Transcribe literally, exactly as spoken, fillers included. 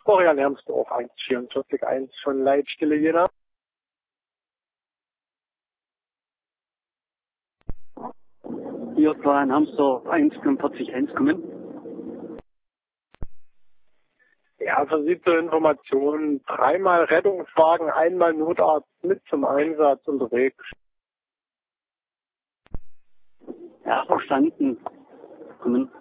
Florian Hermsdorf, eins vierundvierzig eins von Leitstelle Jena. Hier ist Florian Hermsdorf, eins fünfundvierzig eins kommen. Ja, für Sie zur Information, dreimal Rettungswagen, einmal Notarzt mit zum Einsatz unterwegs. Ja, verstanden. Kommen.